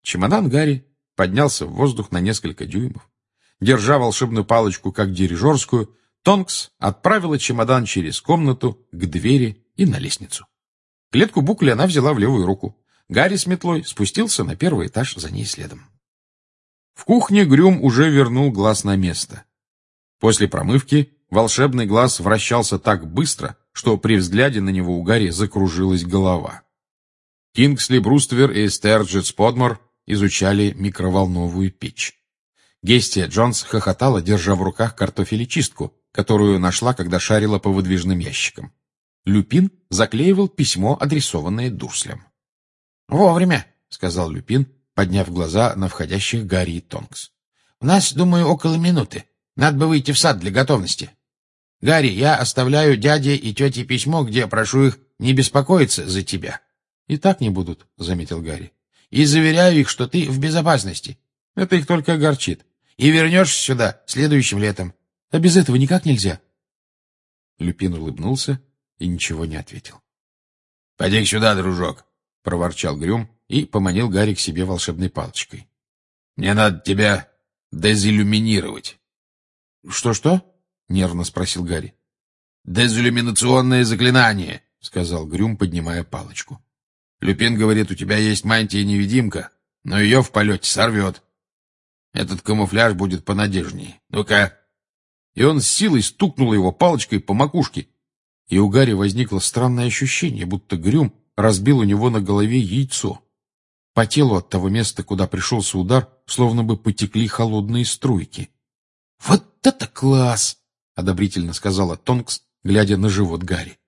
Чемодан Гарри поднялся в воздух на несколько дюймов. Держа волшебную палочку как дирижерскую, Тонкс отправила чемодан через комнату к двери и на лестницу. Клетку Букли она взяла в левую руку. Гарри с метлой спустился на первый этаж за ней следом. В кухне Грюм уже вернул глаз на место. После промывки волшебный глаз вращался так быстро, что при взгляде на него у Гарри закружилась голова. Кингсли Бруствер и Стерджетс Подмор изучали микроволновую печь. Гестия Джонс хохотала, держа в руках картофелечистку, которую нашла, когда шарила по выдвижным ящикам. Люпин заклеивал письмо, адресованное Дурслям. «Вовремя», — сказал Люпин, подняв глаза на входящих Гарри и Тонкс. «У нас, думаю, около минуты. Надо бы выйти в сад для готовности. Гарри, я оставляю дяде и тете письмо, где прошу их не беспокоиться за тебя». «И так не будут», — заметил Гарри. «И заверяю их, что ты в безопасности. Это их только огорчит. И вернешься сюда следующим летом. А без этого никак нельзя». Люпин улыбнулся и ничего не ответил. — Поди сюда, дружок, — проворчал Грюм и поманил Гарри к себе волшебной палочкой. — Мне надо тебя дезиллюминировать. Что — нервно спросил Гарри. — Дезиллюминационное заклинание, — сказал Грюм, поднимая палочку. — Люпин говорит, у тебя есть мантия-невидимка, но ее в полете сорвет. Этот камуфляж будет понадежнее. Ну-ка. И он с силой стукнул его палочкой по макушке, и у Гарри возникло странное ощущение, будто Грюм разбил у него на голове яйцо. По телу от того места, куда пришелся удар, словно бы потекли холодные струйки. — Вот это класс! — одобрительно сказала Тонкс, глядя на живот Гарри.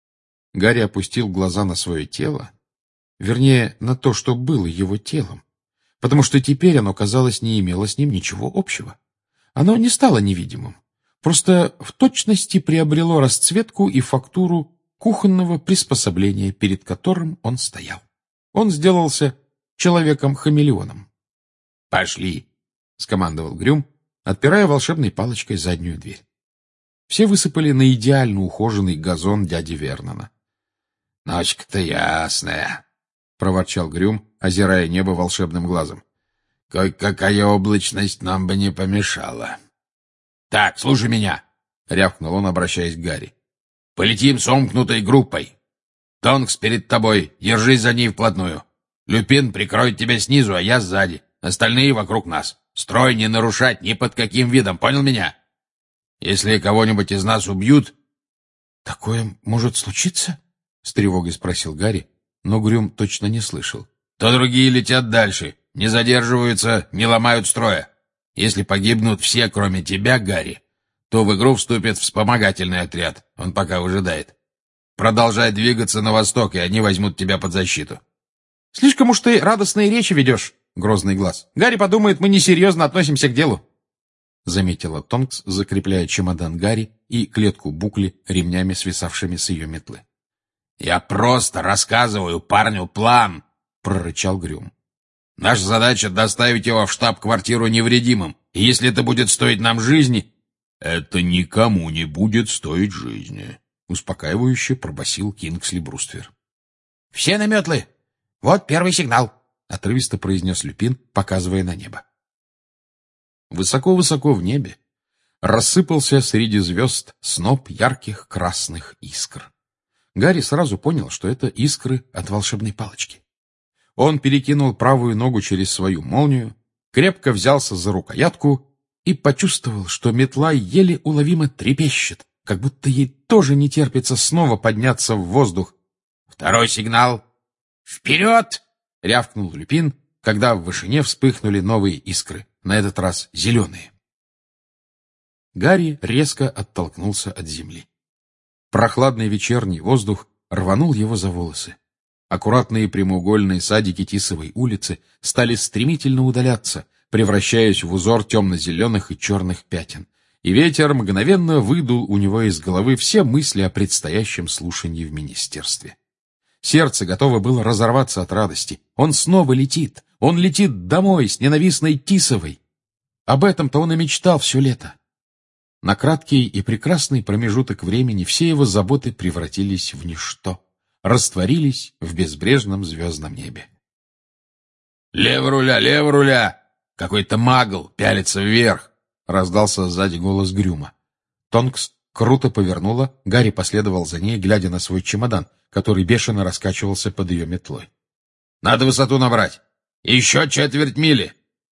Гарри опустил глаза на свое тело, вернее, на то, что было его телом, потому что теперь оно, казалось, не имело с ним ничего общего. Оно не стало невидимым. Просто в точности приобрело расцветку и фактуру кухонного приспособления, перед которым он стоял. Он сделался человеком-хамелеоном. «Пошли!» — скомандовал Грюм, отпирая волшебной палочкой заднюю дверь. Все высыпали на идеально ухоженный газон дяди Вернона. «Ночка-то ясная!» — проворчал Грюм, озирая небо волшебным глазом. «Какая облачность нам бы не помешала!» «Так, слушай меня!» — рявкнул он, обращаясь к Гарри. «Полетим сомкнутой группой. Тонкс перед тобой, держись за ней вплотную. Люпин прикроет тебя снизу, а я сзади. Остальные вокруг нас. Строй не нарушать ни под каким видом, понял меня? Если кого-нибудь из нас убьют...» «Такое может случиться?» — с тревогой спросил Гарри, но Грюм точно не слышал. «То другие летят дальше, не задерживаются, не ломают строя. Если погибнут все, кроме тебя, Гарри, то в игру вступит вспомогательный отряд. Он пока выжидает. Продолжай двигаться на восток, и они возьмут тебя под защиту». «Слишком уж ты радостные речи ведешь, Грозный Глаз. Гарри подумает, мы несерьезно относимся к делу», — заметила Тонкс, закрепляя чемодан Гарри и клетку Букли ремнями, свисавшими с ее метлы. «Я просто рассказываю парню план», — прорычал Грюм. «Наша задача — доставить его в штаб-квартиру невредимым. И если это будет стоить нам жизни...» «Это никому не будет стоить жизни», — успокаивающе пробасил Кингсли Бруствер. «Все на метлы! Вот первый сигнал», — отрывисто произнес Люпин, показывая на небо. Высоко-высоко в небе рассыпался среди звезд сноп ярких красных искр. Гарри сразу понял, что это искры от волшебной палочки. Он перекинул правую ногу через свою молнию, крепко взялся за рукоятку и почувствовал, что метла еле уловимо трепещет, как будто ей тоже не терпится снова подняться в воздух. «Второй сигнал! Вперед!» — рявкнул Люпин, когда в вышине вспыхнули новые искры, на этот раз зеленые. Гарри резко оттолкнулся от земли. Прохладный вечерний воздух рванул его за волосы. Аккуратные прямоугольные садики Тисовой улицы стали стремительно удаляться, превращаясь в узор темно-зеленых и черных пятен, и ветер мгновенно выдул у него из головы все мысли о предстоящем слушании в министерстве. Сердце готово было разорваться от радости. Он снова летит. Он летит домой с ненавистной Тисовой. Об этом-то он и мечтал все лето. На краткий и прекрасный промежуток времени все его заботы превратились в ничто, растворились в безбрежном звездном небе. Лево руля! Какой-то магл пялится вверх!» — раздался сзади голос Грюма. Тонкс круто повернула, Гарри последовал за ней, глядя на свой чемодан, который бешено раскачивался под ее метлой. «Надо высоту набрать! Еще четверть мили!»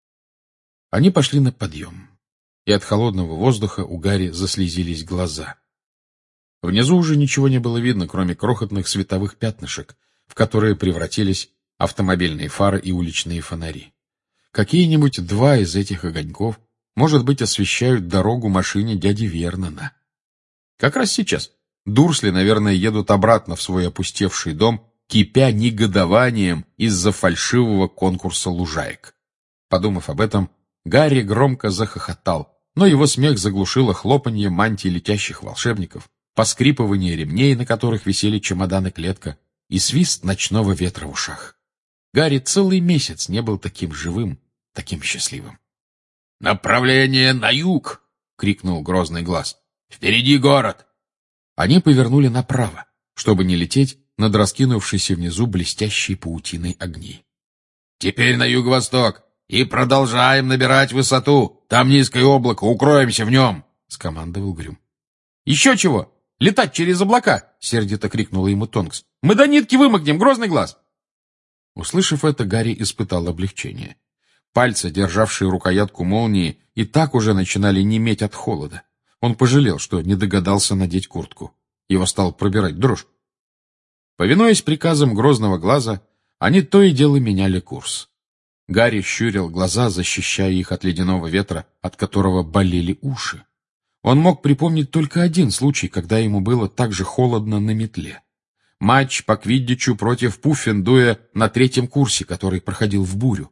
Они пошли на подъем, и от холодного воздуха у Гарри заслезились глаза. Внизу уже ничего не было видно, кроме крохотных световых пятнышек, в которые превратились автомобильные фары и уличные фонари. Какие-нибудь два из этих огоньков, может быть, освещают дорогу машине дяди Вернона. Как раз сейчас Дурсли, наверное, едут обратно в свой опустевший дом, кипя негодованием из-за фальшивого конкурса лужаек. Подумав об этом, Гарри громко захохотал, но его смех заглушило хлопанье мантий летящих волшебников, поскрипывание ремней, на которых висели чемодан и клетка, и свист ночного ветра в ушах. Гарри целый месяц не был таким живым, таким счастливым. «Направление на юг!» — крикнул грозный глаз. «Впереди город!» Они повернули направо, чтобы не лететь над раскинувшейся внизу блестящей паутиной огней. «Теперь на юго-восток! И продолжаем набирать высоту! Там низкое облако, укроемся в нем!» — скомандовал Грюм. «Еще чего! Летать через облака!» — сердито крикнула ему Тонкс. «Мы до нитки вымокнем, грозный глаз!» Услышав это, Гарри испытал облегчение. Пальцы, державшие рукоятку молнии, и так уже начинали неметь от холода. Он пожалел, что не догадался надеть куртку. Его стал пробирать дрожь. Повинуясь приказам грозного глаза, они то и дело меняли курс. Гарри щурил глаза, защищая их от ледяного ветра, от которого болели уши. Он мог припомнить только один случай, когда ему было так же холодно на метле. Матч по квиддичу против Пуффендуя на 3-м курсе, который проходил в бурю.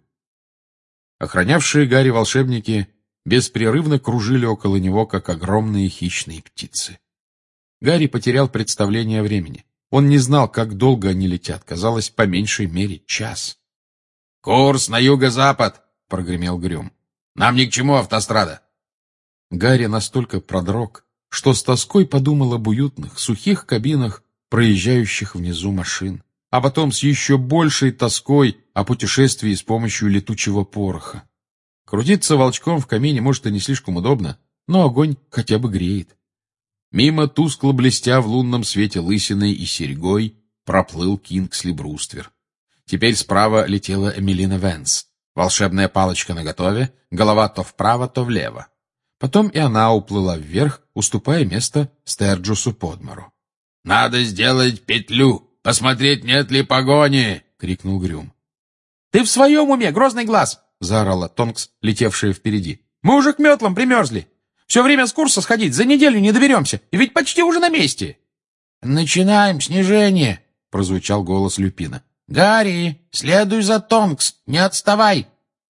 Охранявшие Гарри волшебники беспрерывно кружили около него, как огромные хищные птицы. Гарри потерял представление о времени. Он не знал, как долго они летят, казалось, по меньшей мере час. «Курс на юго-запад!» — прогремел Грюм. «Нам ни к чему автострада!» Гарри настолько продрог, что с тоской подумал об уютных, сухих кабинах проезжающих внизу машин, а потом с еще большей тоской о путешествии с помощью летучего пороха. Крутиться волчком в камине, может, и не слишком удобно, но огонь хотя бы греет. Мимо, тускло блестя в лунном свете лысиной и серьгой, проплыл Кингсли Бруствер. Теперь справа летела Эмилина Венс. Волшебная палочка наготове, голова то вправо, то влево. Потом и она уплыла вверх, уступая место Стерджусу Подмару. «Надо сделать петлю, посмотреть, нет ли погони!» — крикнул Грюм. «Ты в своем уме, грозный глаз!» — заорала Тонкс, летевшая впереди. «Мы уже к метлам примерзли. Все время с курса сходить, за неделю не доберемся, и ведь почти уже на месте!» «Начинаем снижение!» — прозвучал голос Люпина. «Гарри, следуй за Тонкс, не отставай!»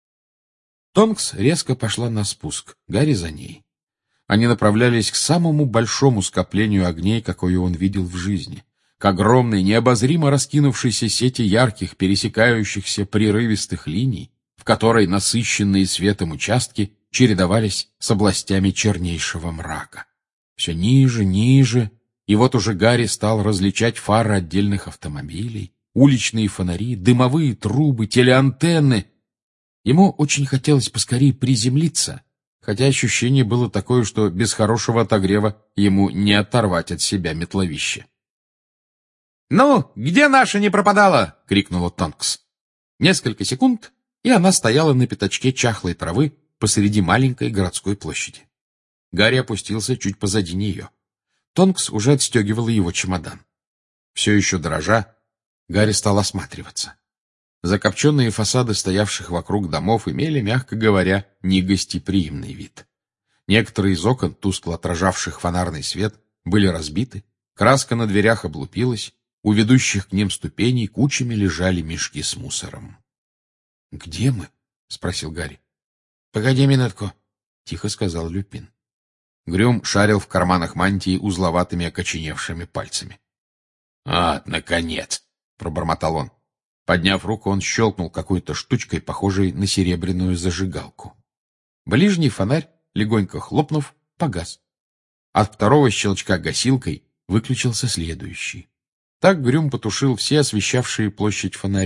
Тонкс резко пошла на спуск, Гарри за ней. Они направлялись к самому большому скоплению огней, какое он видел в жизни, к огромной, необозримо раскинувшейся сети ярких, пересекающихся прерывистых линий, в которой насыщенные светом участки чередовались с областями чернейшего мрака. Все ниже, ниже, и вот уже Гарри стал различать фары отдельных автомобилей, уличные фонари, дымовые трубы, телеантенны. Ему очень хотелось поскорее приземлиться, хотя ощущение было такое, что без хорошего отогрева ему не оторвать от себя метловище. «Ну, где наша не пропадала?» — крикнула Тонкс. Несколько секунд, и она стояла на пятачке чахлой травы посреди маленькой городской площади. Гарри опустился чуть позади нее. Тонкс уже отстегивала его чемодан. Все еще дрожа, Гарри стал осматриваться. Закопченные фасады стоявших вокруг домов имели, мягко говоря, негостеприимный вид. Некоторые из окон, тускло отражавших фонарный свет, были разбиты, краска на дверях облупилась, у ведущих к ним ступеней кучами лежали мешки с мусором. — Где мы? — спросил Гарри. — Погоди минутку, — тихо сказал Люпин. Грюм шарил в карманах мантии узловатыми окоченевшими пальцами. — наконец! — пробормотал он. Подняв руку, он щелкнул какой-то штучкой, похожей на серебряную зажигалку. Ближний фонарь, легонько хлопнув, погас. От второго щелчка гасилкой выключился следующий. Так Грюм потушил все освещавшие площадь фонари,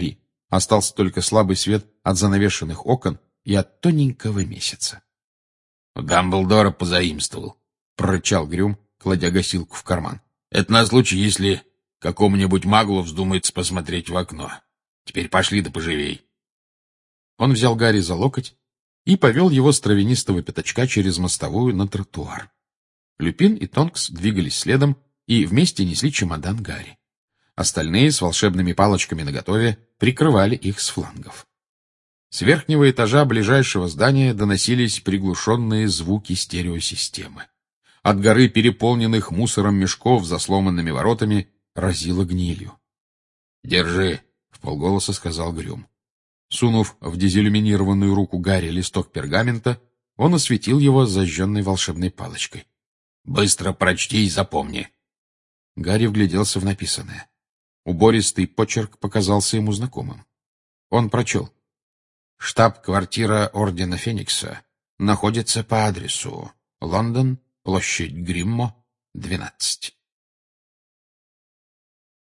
Остался только слабый свет от занавешенных окон и от тоненького месяца. — Дамблдора позаимствовал, — прорычал Грюм, кладя гасилку в карман. — Это на случай, если какому-нибудь маглу вздумается посмотреть в окно. Теперь пошли да поживей. Он взял Гарри за локоть и повел его с травянистого пятачка через мостовую на тротуар. Люпин и Тонкс двигались следом и вместе несли чемодан Гарри. Остальные с волшебными палочками наготове прикрывали их с флангов. С верхнего этажа ближайшего здания доносились приглушенные звуки стереосистемы. От горы переполненных мусором мешков за сломанными воротами разило гнилью. — Держи, — вполголоса сказал Грюм. Сунув в дезиллюминированную руку Гарри листок пергамента, он осветил его зажженной волшебной палочкой. — Быстро прочти и запомни. Гарри вгляделся в написанное. Убористый почерк показался ему знакомым. Он прочел. Штаб-квартира Ордена Феникса находится по адресу Лондон, площадь Гриммо, 12.